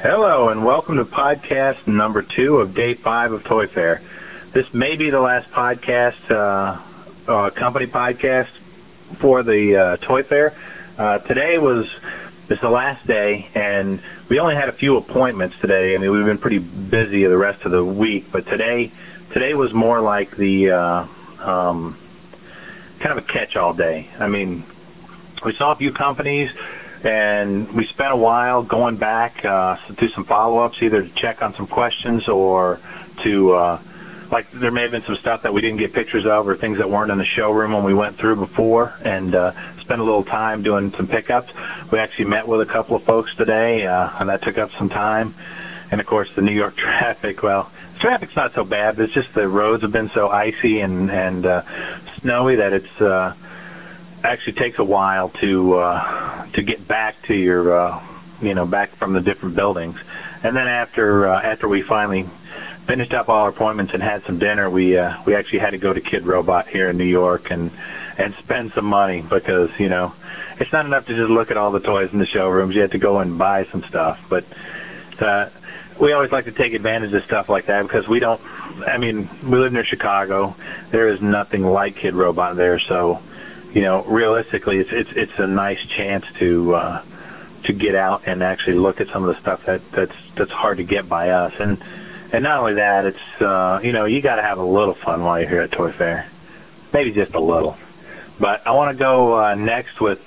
Hello and welcome to podcast number 2 of day 5 of Toy Fair. This may be the last podcast, company podcast for the Toy Fair. Today is the last day, and we only had a few appointments today. I mean, we've been pretty busy the rest of the week, but today was more like the kind of a catch-all day. I mean, we saw a few companies, and we spent a while going back to do some follow-ups, either to check on some questions or to, like there may have been some stuff that we didn't get pictures of or things that weren't in the showroom when we went through before, and spent a little time doing some pickups. We actually met with a couple of folks today, and that took up some time. And, of course, the New York traffic, well, traffic's not so bad, but it's just the roads have been so icy and snowy that it's actually takes a while to get back to your back from the different buildings. And then after we finally finished up all our appointments and had some dinner, we actually had to go to Kid Robot here in New York and spend some money, because it's not enough to just look at all the toys in the showrooms. You have to go and buy some stuff. But we always like to take advantage of stuff like that, because we live near Chicago. There is nothing like Kid Robot there, so realistically, it's a nice chance to get out and actually look at some of the stuff that's hard to get by us. And not only that, it's you got to have a little fun while you're here at Toy Fair, maybe just a little. But I want to go next with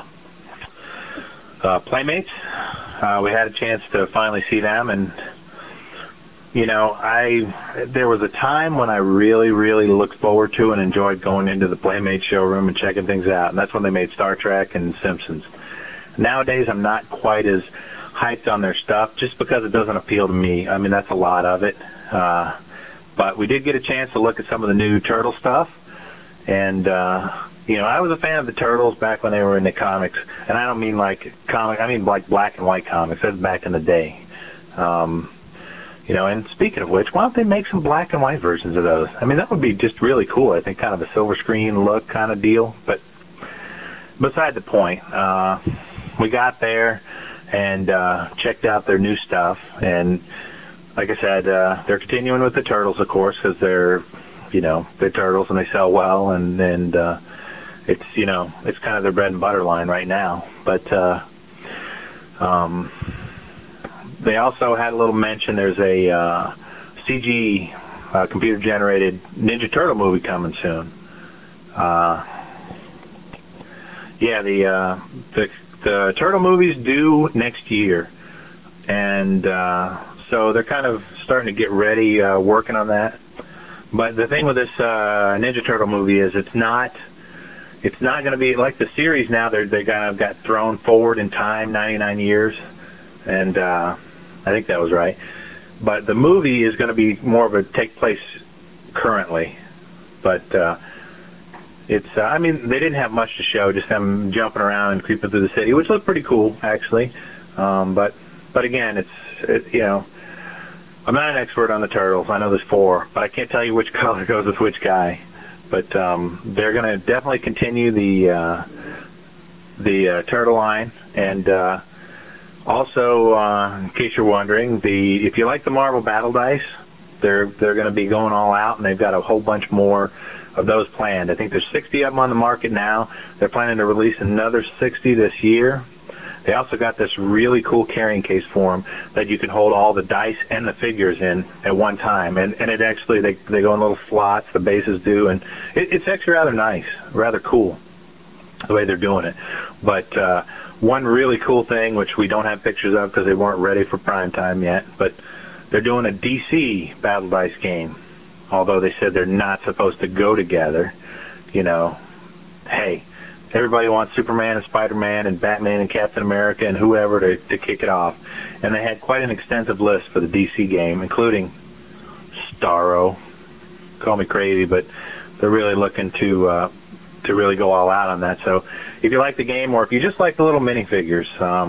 Playmates. We had a chance to finally see them, and there was a time when I really, really looked forward to and enjoyed going into the Playmates showroom and checking things out, and that's when they made Star Trek and Simpsons. Nowadays, I'm not quite as hyped on their stuff, just because it doesn't appeal to me. I mean, that's a lot of it. But we did get a chance to look at some of the new Turtle stuff, and I was a fan of the Turtles back when they were in the comics, and I don't mean like comic. I mean like black and white comics. That's back in the day. And speaking of which, why don't they make some black and white versions of those? I mean, that would be just really cool. I think kind of a silver screen look kind of deal. But beside the point, we got there and checked out their new stuff. And like I said, they're continuing with the Turtles, of course, because they're Turtles and they sell well. And it's, it's kind of their bread and butter line right now. But they also had a little mention. There's a CG computer-generated Ninja Turtle movie coming soon. The Turtle movie's due next year, and so they're kind of starting to get ready, working on that. But the thing with this Ninja Turtle movie is it's not going to be like the series now. They kind of got thrown forward in time 99 years, and I think that was right. But the movie is going to be more of a take place currently. But it's, they didn't have much to show, just them jumping around and creeping through the city, which looked pretty cool, actually. But again, I'm not an expert on the Turtles. I know there's 4, but I can't tell you which color goes with which guy. But they're going to definitely continue the Turtle line, and also, in case you're wondering, if you like the Marvel Battle Dice, they're going to be going all out, and they've got a whole bunch more of those planned. I think there's 60 of them on the market now. They're planning to release another 60 this year. They also got this really cool carrying case for them that you can hold all the dice and the figures in at one time. And it actually, they go in little slots, the bases do, and it's actually rather nice, rather cool the way they're doing it. But one really cool thing, which we don't have pictures of because they weren't ready for prime time yet, but they're doing a DC Battle Dice game. Although they said they're not supposed to go together. Hey, everybody wants Superman and Spider-Man and Batman and Captain America and whoever to kick it off. And they had quite an extensive list for the DC game, including Starro. Call me crazy, but they're really looking to really go all out on that. So if you like the game, or if you just like the little minifigures,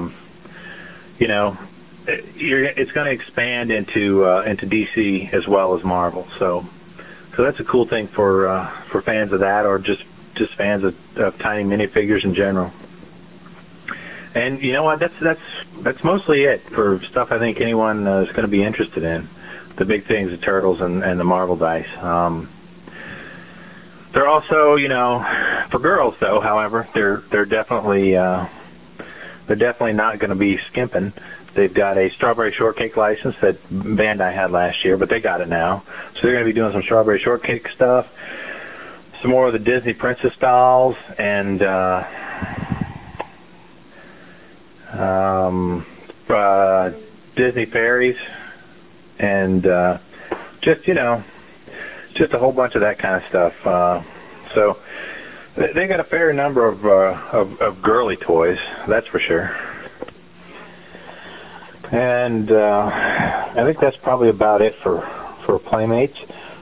it's going to expand into DC as well as Marvel. So that's a cool thing for fans of that, or just fans of tiny minifigures in general. And you know what? That's mostly it for stuff I think anyone is going to be interested in. The big things, the turtles and the marble dice. They're also, for girls though. However, they're definitely not going to be skimping. They've got a strawberry shortcake license that Bandai had last year, but they got it now. So they're going to be doing some strawberry shortcake stuff, some more of the Disney Princess dolls, and Disney fairies, and just a whole bunch of that kind of stuff. So they got a fair number of girly toys, that's for sure. And I think that's probably about it for Playmates.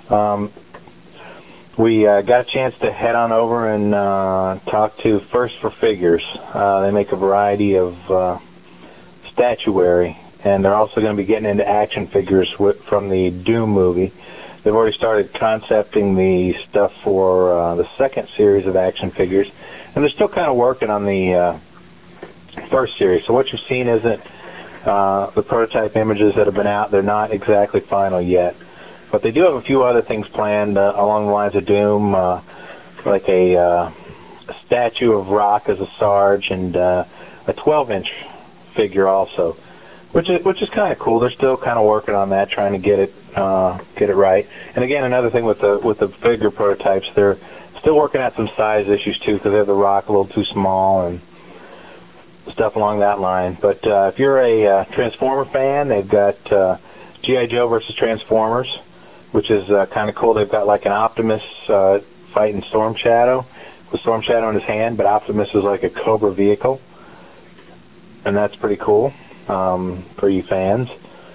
We got a chance to head on over and talk to First for Figures. They make a variety of statuary, and they're also going to be getting into action figures from the Doom movie. They've already started concepting the stuff for the second series of action figures, and they're still kind of working on the first series. So what you've seen isn't the prototype images that have been out. They're not exactly final yet. But they do have a few other things planned along the lines of Doom, like a statue of Rock as a Sarge, and a 12-inch figure also, which is kind of cool. They're still kind of working on that, trying to get it right. And again, another thing with the figure prototypes, they're still working out some size issues too, because they have the Rock a little too small and stuff along that line. But if you're a Transformer fan, they've got G.I. Joe versus Transformers, which is kind of cool. They've got like an Optimus fighting Storm Shadow, with Storm Shadow in his hand, but Optimus is like a Cobra vehicle, and that's pretty cool for you fans.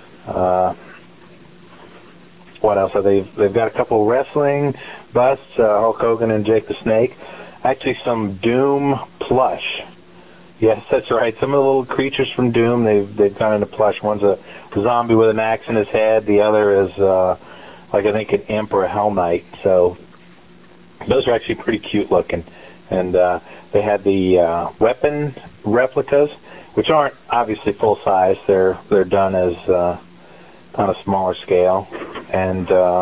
What else? They've got a couple of wrestling busts, Hulk Hogan and Jake the Snake. Actually, some Doom plush. Yes, that's right. Some of the little creatures from Doom, they've gone into plush. One's a zombie with an axe in his head. The other is like I think an imp or a Hell Knight. So those are actually pretty cute looking. And they had the weapon replicas, which aren't obviously full size. They're done as on a smaller scale, and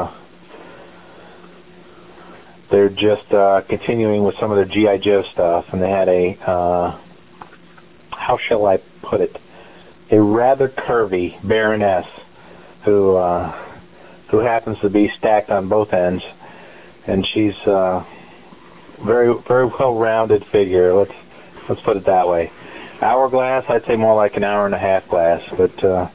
they're just continuing with some of their G.I. Joe stuff. And they had a how shall I put it? A rather curvy Baroness who happens to be stacked on both ends, and she's very well-rounded figure. Let's put it that way. Hourglass, I'd say more like an hour and a half glass, but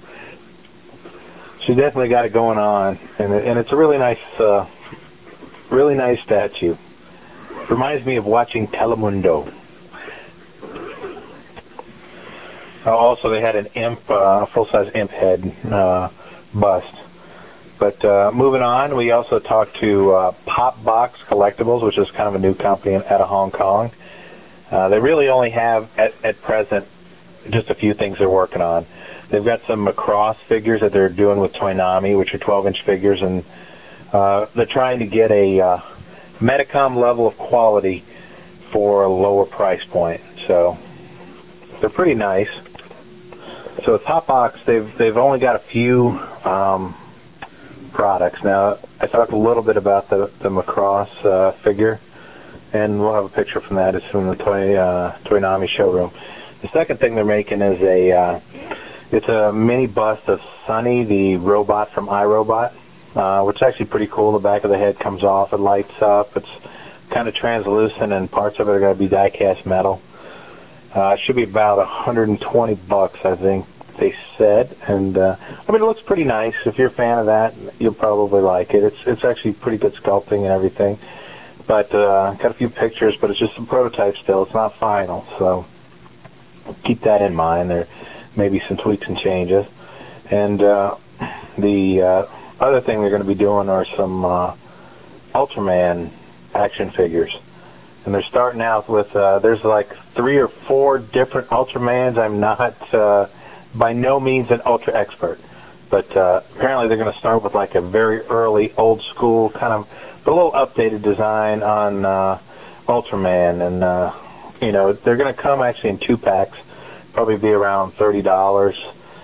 she definitely got it going on, and it's a really nice statue. Reminds me of watching Telemundo. Also, they had an imp, full-size imp head bust. But moving on, we also talked to Pop Box Collectibles, which is kind of a new company out of Hong Kong. They really only have, at present, just a few things they're working on. They've got some Macross figures that they're doing with Toynami, which are 12-inch figures, and they're trying to get a Medicom level of quality for a lower price point. So they're pretty nice. So with Pop Box, they've only got a few products. Now, I talked a little bit about the Macross figure, and we'll have a picture from that. It's from the Toynami showroom. The second thing they're making is it's a mini bust of Sunny, the robot from iRobot, which is actually pretty cool. The back of the head comes off, it lights up, it's kind of translucent, and parts of it are going to be die-cast metal. It should be about $120, I think they said, and I mean, it looks pretty nice. If you're a fan of that, you'll probably like it. It's actually pretty good sculpting and everything. But got a few pictures, but it's just some prototype still. It's not final, so keep that in mind. There may be some tweaks and changes. And the other thing they're going to be doing are some Ultraman action figures. And they're starting out with, there's like 3 or 4 different Ultramans. I'm not, by no means an Ultra expert. But apparently they're going to start with like a very early, old school, kind of a little updated design on Ultraman. And, you know, they're going to come actually in 2 packs. probably be around $30.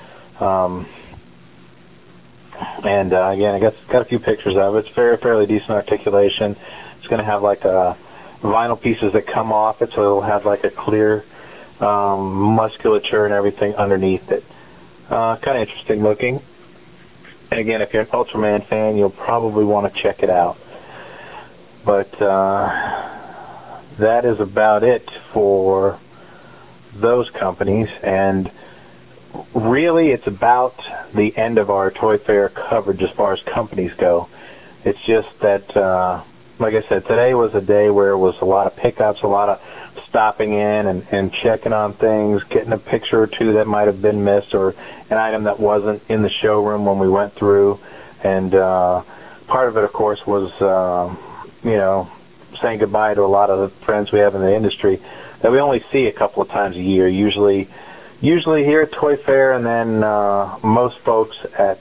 And again, I got a few pictures of it. It's fairly decent articulation. It's going to have like vinyl pieces that come off it, so it'll have like a clear musculature and everything underneath it. Kind of interesting looking. And again, if you're an Ultraman fan, you'll probably want to check it out. But that is about it for those companies, and really it's about the end of our Toy Fair coverage as far as companies go. It's just that, like I said, today was a day where it was a lot of pickups, a lot of stopping in and checking on things, getting a picture or two that might have been missed, or an item that wasn't in the showroom when we went through. And part of it, of course, was saying goodbye to a lot of the friends we have in the industry that we only see a couple of times a year, usually here at Toy Fair, and then most folks at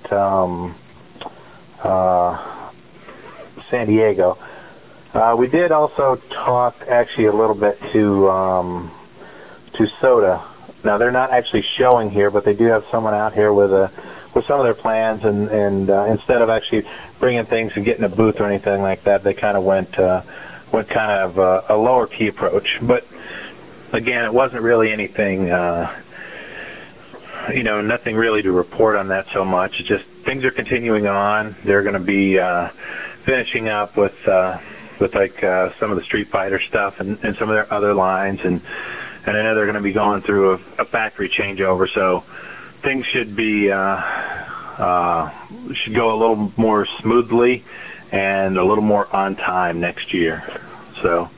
San Diego. We did also talk actually a little bit to Soda. Now they're not actually showing here, but they do have someone out here with some of their plans, and instead of actually bringing things and getting a booth or anything like that, they kind of went kind of a lower key approach. But again, it wasn't really anything, nothing really to report on that so much. It's just things are continuing on. They're going to be finishing up with like some of the Street Fighter stuff and some of their other lines, and I know they're going to be going through a factory changeover, so things should be should go a little more smoothly and a little more on time next year. So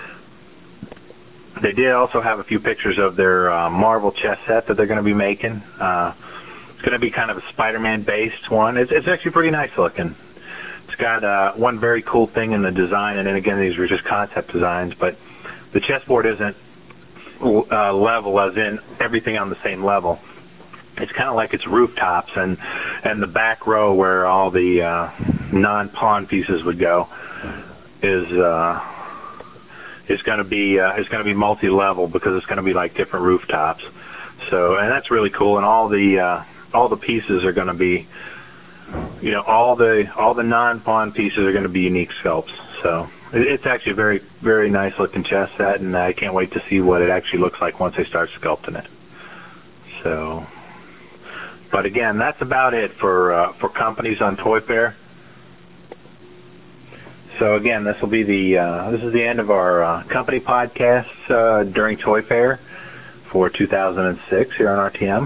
they did also have a few pictures of their Marvel chess set that they're going to be making. It's going to be kind of a Spider-Man based one. It's actually pretty nice looking. It's got one very cool thing in the design, and then again, these were just concept designs, but the chessboard isn't level as in everything on the same level. It's kind of like it's rooftops, and the back row where all the non-pawn pieces would go is going to be multi-level, because it's going to be like different rooftops. So, and that's really cool, and all the pieces are going to be, all the non-pawn pieces are going to be unique sculpts. So it's actually a very, very nice looking chess set, and I can't wait to see what it actually looks like once they start sculpting it. So, but again, that's about it for companies on Toy Fair. So again, this will be this is the end of our company podcasts during Toy Fair for 2006 here on RTM.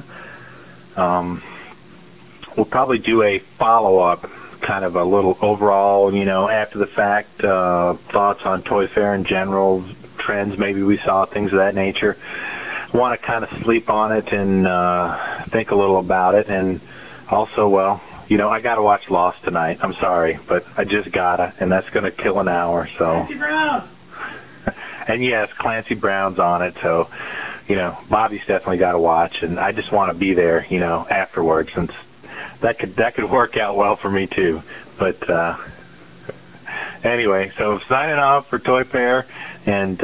We'll probably do a follow-up, kind of a little overall, after the fact, thoughts on Toy Fair in general, trends maybe we saw, things of that nature. Want to kind of sleep on it and think a little about it. And also, well, I got to watch Lost tonight. I'm sorry, but I just gotta, and that's going to kill an hour. So. Clancy Brown. And yes, Clancy Brown's on it. So, Bobby's definitely got to watch, and I just want to be there, afterwards, since that could work out well for me too. But anyway, so signing off for Toy Fair, and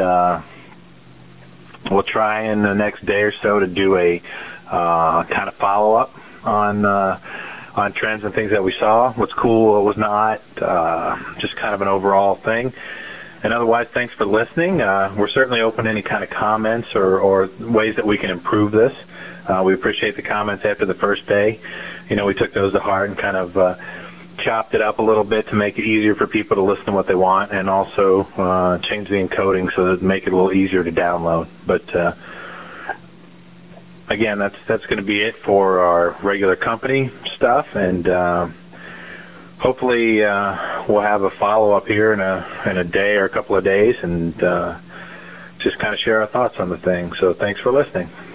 we'll try in the next day or so to do a kind of follow-up on trends and things that we saw, what's cool, what was not, just kind of an overall thing. And otherwise, thanks for listening. We're certainly open to any kind of comments or ways that we can improve this. We appreciate the comments after the first day. We took those to heart and kind of chopped it up a little bit to make it easier for people to listen to what they want, and also change the encoding so that make it a little easier to download. But again, that's going to be it for our regular company stuff, and hopefully we'll have a follow-up here in a day or a couple of days, and just kind of share our thoughts on the thing. So thanks for listening.